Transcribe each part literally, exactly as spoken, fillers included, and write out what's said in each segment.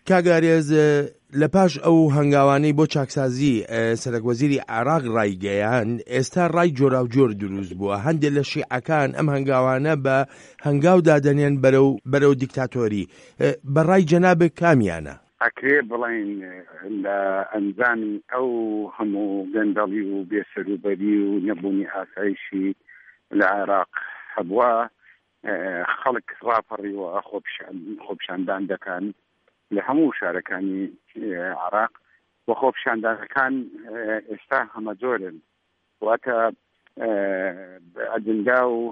کاگارێز لە پاش ئەو هەنگاوانەی بۆ چاکسازی سەرۆکوەزیری عێراق ڕایگەیان ئێستا ڕای جۆرا و جۆر دروست بووە. هەندێک لە شیعەکان ئەم هەنگاوانە بە هەنگاو دادەنێن بەرەو بەرەو دیکتاتۆری. بە ڕای جەنابێک کامیانە؟ ئەکرێ بڵین لە ئەنجامی ئەو هەموو گەندەڵی و بێسەروبەری و نەبوونی ئاسایشی لە عێراق هەبووە، خەڵک ڕاپەڕیوە خۆپیشاندان دەکەن لە هەموو شارەکانی عێراق و خۆپیشاندانەکان ئێستا هەمە جۆرن، واتە ئەجندا و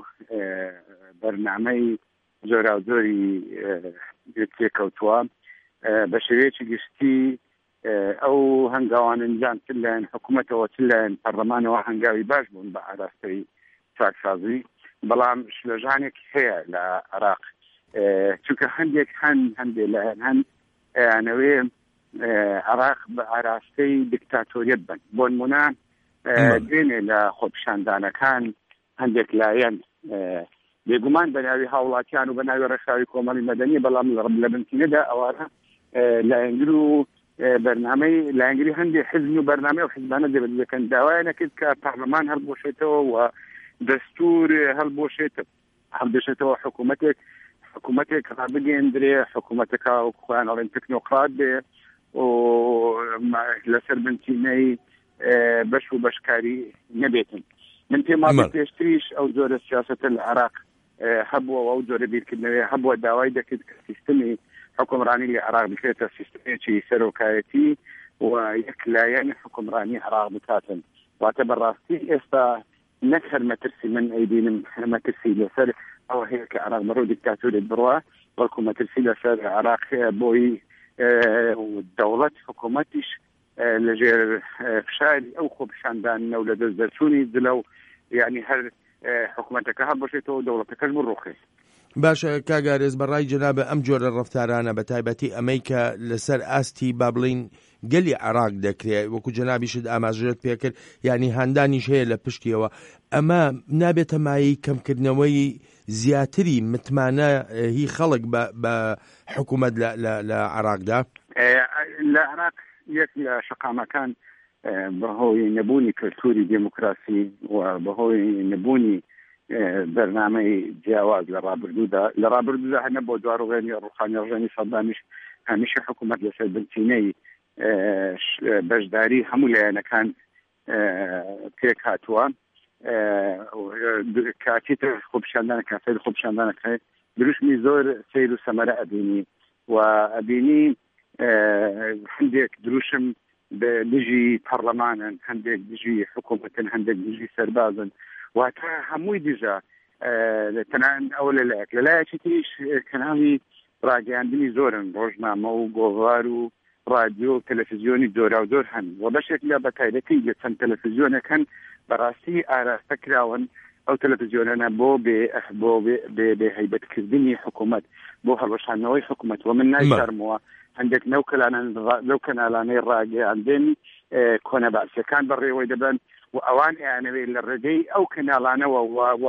بەرنامەی جۆرا و جۆری تێکەوتووە بە شێوەیەکی گشتی. ئەو هەنگاوانەنجان چ لایەن حکوومەتەوە چ لایەن پەرلەمانەوە هەنگاوی باش بوون بە ئاراستەی چاکسازی، بەڵام شلەژانێک هەیە لە عێراق، چونکە هەندێک هەن هەندێک لایەن هەن ئەیانەوێ عێراق بە ئاراستەی دیکتاتۆریەت بن. بۆ نمونە دوێنێ لە خۆپیشاندانەکان هەندێک لایەن بێگومان بە ناوی هاوڵاتیان و بە ناوی ڕێکخراوی کۆمەڵی مەدەنی، بەڵام لە بنکینەدا ئەوانە لایەنگر و بەرنامەی لایەنگری هەندێک حزب و بەرنامەی و حزبانە دەبێت دەکەن داوای نەکرد کە پارلەمان هەڵبۆشێتەوە و دەستور هەڵبۆشێتە هەڵبێشێتەوە حکوومەتێک حکوومەتێک ڕابگەێندرێ، حکوومەتێکا خۆیان ئەڵێن تەکنۆقرات بێ و لەسەر بنکینەی بەش و بەشکاری نەبێتن. من پێم وایە پێشتریش ئەو جۆرە سیاسەتە لە عێراق هەبووە و ئەو جۆرە بیرکردنەوەی هەبووە، داوای دەکرد کە سیستمی حکومڕانی لە عێراق بکرێتە سیستمێکی سەرۆکایەتی و یەک لایەنی حکومڕانی عێراق بکاتن. واتە بەڕاستی ئێستا نەک هەر مەترسی من ئەیبینم مەترسی لەسەر ئەوە هەیە کە عێراق بەڕۆ دیکتاتۆرێت بڕوە، بەڵکو مەترسی لەسەر عێراق بۆی دەوڵەت حکوومەتیش لەژێر فشاری ئەو خۆپیشاندانە و لە دەست دەرچوونی دلە و یعنی هەر حکوومەتەکە هەڵبەشێتەوە دەوڵەتەکەش بڕوخێ. باشە کاگارێز، بەڕای جەنابە ئەم جۆرە ڕەفتارانە بە تایبەتی ئەمەی کە لەسەر ئاستی با بڵین گەلی عێراق دەکرێت، وەکو جەنابیشت ئاماژەت پێکرد، یعنی هەندانیش هەیە لە پشتیەوە، ئەمە نابێتە مایەی کەمکردنەوەی زیاتری متمانە هی خەڵک بە حکوومەت لە عێراقدا؟ لە عێراق یەک لە شەقامەکان بەهۆی نەبوونی کەلتوری دیموکراسی و بەهۆی نەبوونی بەرنامەی جیاواز لە ڕابردوودا لە ڕابردوودا هەنە بۆ دواڕوێنی ڕوخانی ڕژێنی سەدامیش هەمیشە حکوومەت لەسەر بنچینەی بەشداری هەموو لایەنەکان پێک هاتووە. کاتیتر خۆپیشاندانە کافێ خۆپیشاندانەکە دروشمی زۆر سیر و سەمەرە ئەبینی و ئەبینی هەندێک دروشم دژی پەرلەمانن، هەندێک دژی حکوومەتن، هەندێک دژی سەربازن، واتە هەمووی دژە تەنان ئەوە لەلایەک لەلایەکی تریش کەناڵی ڕاگەیاندنی زۆرن، ڕۆژنامە و گۆڤار و رادیۆ و تەلەڤیزیۆنی جۆرا و جۆر هەن و بەشێک لە بەتایبەتی لە چەند تەلەڤیزیۆنەکەن بەڕاستی ئاراستە کراون ئەو تەلەڤیزیۆنانە بۆ بێ بۆ بێ هەیبەتکردنی حکوومەت، بۆ هەڵوەشانەوەی حکوومەت. و من نایشارمەوە هەندێک نەو لەو کەناڵانەی ڕاگەیاندن کۆنە باسیەکان بەڕێوەی دەبن و ئەوان ئەیانەوێت لە ڕێگەی ئەو کەناڵانەوە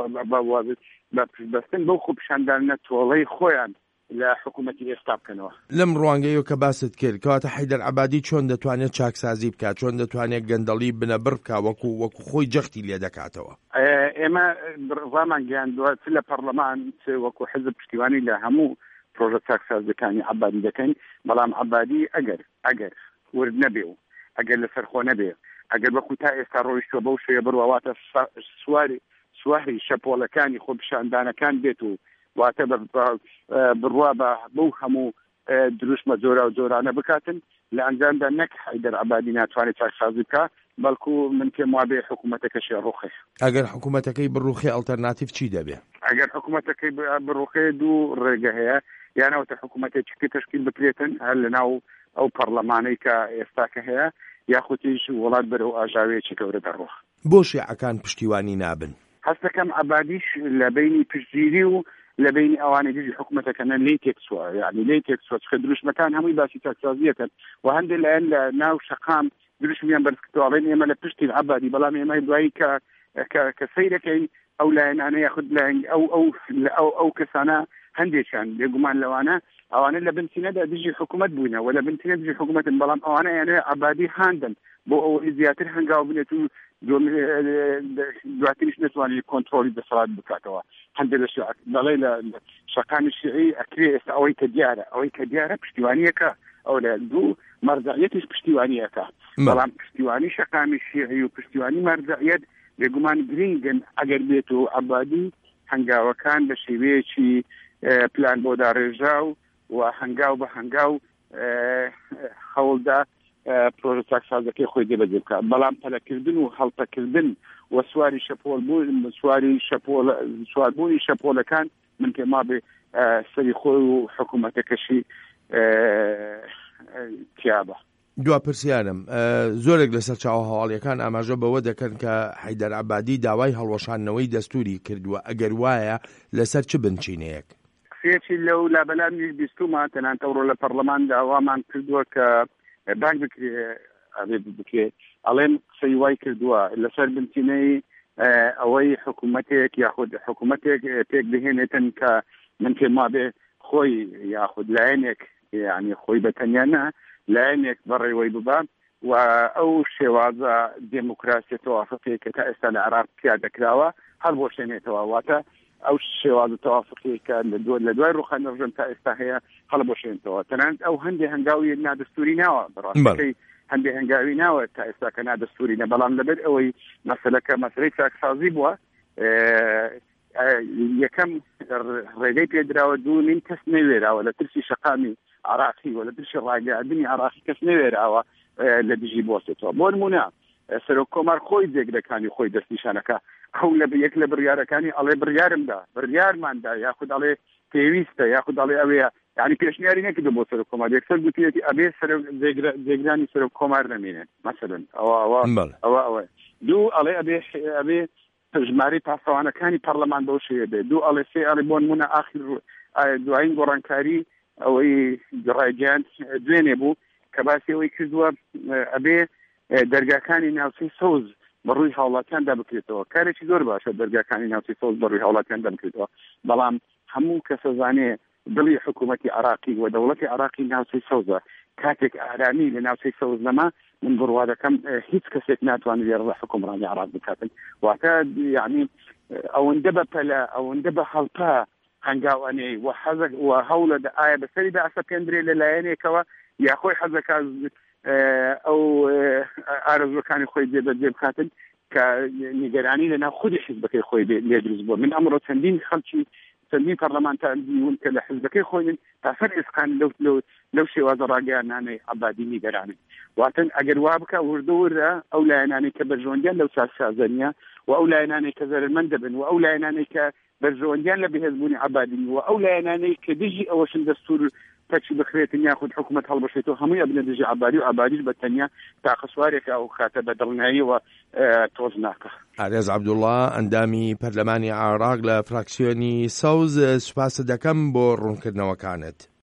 بەستن بەو خۆپیشاندانە تۆڵەی خۆیان لە حکوومەتی ئێستا بکەنەوە. لەم ڕوانگەیەوە کە باست کرد کەواتە حەیدەر عەبادی چۆن دەتوانێت چاکسازی بکات، چۆن دەتوانێت گەندەڵی بنەبڕ بکات وەکو وەکو خۆی جەختی لێ دەکاتەوە؟ ئێمە ڕامان گەیاندووە چ لە پەرلەمان وەکو حزب پشتیوانی لە هەموو پرۆژە چاکسازەکانی عەبادی دەکەین، بەڵام عەبادی ئەگەر ئەگەر ورد نەبێ و ئەگەر لەسەر خۆ نەبێ، ئەگەر وەکو تا ئێستا ڕۆیشتووە بەو شێوە بڕواتە سواری سواری شەپۆڵەکانی خۆپیشاندانەکان بێت و واتە بڕوا بە بەو هەموو دروستمە جۆرا و جۆرانە بکاتن، لە ئەنجامدا نەک حەیدەر عەبادی ناتوانێت چاکسازی بکات، بەڵکو من پێم وابێ حکوومەتەکەشی ڕوخێ. ئەگەر حکوومەتەکەی بڕوخێ ئەڵتەرناتیڤ چی دەبێ؟ ئەگەر حکوومەتەکەی بڕوخێ دوو ڕێگە هەیە، یانەوەتە حکوومەتێکی تشکیل بکرێتن هەر لە ناو ئەو پەرلەمانەی کە ئێستاکە هەیە، یاخوتیش وڵات بەرەو ئاژاوەیەکی گەورە دەڕوخ. بۆ شیعەکان پشتیوانی نابن؟ هەستەکەم عەبادیش لە بینی پشتگیری و لە بینی ئەوانەی دژی حکوومەتەکەن لێی تێکسووە، یعنی لێی تێکسووە چکە دروشمەکان هەمووی باسی چاکسازیەکەن و هەندێک لایەن لە ناو شەقام دروشمیان بەرزکردوڵێن ئێمە لە پشتی عەبادی، بەڵام ئێمە دوایی کە کە سەیرەکەین ئەو لایەنانە یاخود ئەو ئەو ئەو ئەو کەسانە هەندێکیان بێگومان لەوانە ئەوانە لە بنچینەدا دژی حکوومەت بووینە و لە بنچینە دژی حکوومەتن بەڵام ئەوانە یانە عەبادی هاندن بۆ ئەوەی زیاتر هەنگاو بنێت و دواتریش نتوانێت کۆنتڕۆلی دەسەڵات بکاتەوە. هەندێک لە دەڵێ لە شەقامی شیعی ئەکرێ ئێستا ئەوەی کە دیارە ئەوەی کە دیارە پشتیوانیەکە ئەو لە دوو مەرجعیەتیش پشتیوانیەکە بەڵام پشتیوانی شەقامی شیعی و پشتیوانی مەرجعیەت بێگومان گرنگن ئەگەر بێت و عەبادی هەنگاوەکان بە شێوەیەکی پلان بۆ داڕێژا و و هەنگاو بە هەنگاو هەوڵدا پرۆژە چاکسازەکەی خۆی دێبەجێ بکات بەڵام پەلەکردن و هەڵتەکردن و سواری شەپۆل بوون سواری شەپۆل سواربوونی شەپۆلەکان من پێما بێ سەری خۆی و حکوومەتەکەشی تیابە. دوا پرسیارم زۆرێک لەسەر چاوە هەواڵیەکان ئاماژە بەوە دەکەن کە حەیدەر عەبادی داوای هەڵوەشاندنەوەی دەستوری کردووە ئەگەر وایە لەسەر چ بنچینەیەک؟ قسێکی لەو لابەلامی بیستومان تەنانەت ئەوڕۆ لە پەرلەمان داوامان کردووە کە باک بکرێ ئەبێ بکرێ ئەڵێن قسەی وای کردووە لەسەر بنچینەی ئەوەی حکوومەتێک یاخود حکوومەتێک پێک بهێنێتن کە من پێما بێ خۆی یاخود لایەنێک یعنی خۆی بەتەنیا نە لایەنێک بەڕێوەی ببا و ئەو شێوازە دموکراسی تەوافقی کە تا ئێستا لە عێراق پیاده دەکراوە هەر بۆ شوێنێتەوە واتە ئەو شێوازە تەوافقی کە لە دوای ڕوخانەژن تا ئێستا هەیە هەڵە بۆ شوێنێتەوە تەنانەت ئەو هەندێک هەنگاوی نادەستوری ناوە بەڕاستەکەی هەندێک هەنگاوی ناوە تا ئێستا کە نادەستوری نە بەڵام لەبەر ئەوەی مەسەلەکە مەسەلەی چاکسازی بووە یەکەم ڕێگەی پێدراوە دوو نیم کەس نەوێراوە لە ترسی شەقامی عراقی و لە ترسی ڕاگەاندنی عراقی کەس نەوێراوە لە دژی بۆستێتەوە بۆ نمونە سەرۆک کۆمار خۆی جێگرەکانی خۆی دەستنیشانەکە ئەو لە یەک لە بڕیارەکانی ئەڵێ بڕیارمدا بڕیارماندا یاخود ئەڵێ پێویستە یاخود ئەڵێ ئەوەیە یعنی پێشنیاری نەکردو بۆ سەرۆک کۆمار یەکسەر گوتیەتی ئەبێ جێگرانی سەرۆک کۆمار نەمێنێت مەسەلەن ئەوە ئەوە ئەوە ئەوە دوو ئەڵێ ئەبێ ئەبێ ژمارەی پاسەوانەکانی پەرلەمان بەو شێوە بێت دوو ئەڵێ سێ ئەڵێ بۆ نمونە ئاخر دوایین گۆڕانکاری ئەوەی ڕایگەیاند دوێنێ بوو کە باسی ئەوەی کردووە ئەبێ دەرگاکانی ناوچەی سەوز بەڕووی هاوڵاتیاندا بکرێتەوە کارێکی زۆر باشە دەرگاکانی ناوچەی سەوز بەڕووی هاوڵاتیاندا بکرێتەوە بەڵام هەموو کەسە زانێ دڵی حکوومەتی عراقی و دەوڵەتی عراقی ناوچەی سەوزە کاتێک ئارامی لە ناوچەی سەوز نەما من بڕوا دەکەم هیچ کەسێک ناتوانێت لێرە حکومڕانی عراق بکاتن واتە یعنی ئەوەندە بە پەلە ئەوەندە بە هەڵپە هەنگاوانەی و حەزەک و هەوڵە ئایا بەسەریدا ئەسە پێندرێ لە لایەنێکەوە یا خۆی حەزەکە ئەو ئارەزوەکانی خۆی جێبەجێ بکاتن کە نیگەرانی لەناو خودی حیزبەکەی خۆی لێ دروست بووە من ئەمڕۆ چەندین خەڵکی چەندین پەرلەمانتارون کە لە حیزبەکەی خۆین تاسەر ئێسقان لەو لەو شێوازە ڕاگەیانانەی عەبادی نیگەرانن واتن ئەگەر وا بکە وردە وردە ئەو لایەنانەی کە بەرژەوەندیان لەو سازانیە و ئەو لایەنانەی کە زەرمەند دەبن و ئەو لایەنانەی کە بەرژەوەندیان لە بەهێزبوونی عەبادی و ئەو لایەنانەی کە دژی ئەوەشن دەستور تەچی بخرێتن یاخود حکوومەت هەڵبەشێتەوە هەمووی ئەبنە دژی عەبادی و عەبادیش بەتەنیا تاقە سوارێکە ئەو خاتە بە دڵنیاییەوە تۆز ناکە. عارێز عەبدوڵڵا ئەندامی پەرلەمانی عێراق لە فراکسیۆنی سەوز سوپاس دەکەم بۆ ڕوونکردنەوەکانت.